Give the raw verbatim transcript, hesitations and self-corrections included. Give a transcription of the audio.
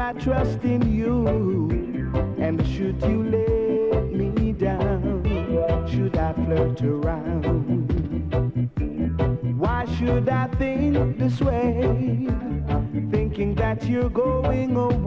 I trust in you? And should you let me down? Should I flirt around? Why should I think this way? Thinking that you're going away.